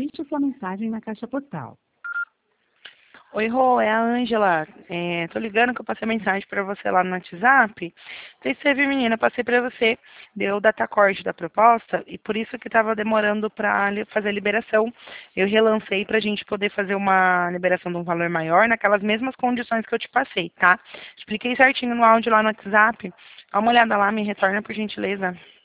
Digite sua mensagem na caixa postal. Oi, Rô, é a Ângela. Tô ligando que eu passei mensagem para você lá no WhatsApp. Não sei se você viu, menina, passei para você. Deu data corte da proposta e por isso que estava demorando para fazer a liberação. Eu relancei para a gente poder fazer uma liberação de um valor maior naquelas mesmas condições que eu te passei, tá? Expliquei certinho no áudio lá no WhatsApp. Dá uma olhada lá, me retorna por gentileza.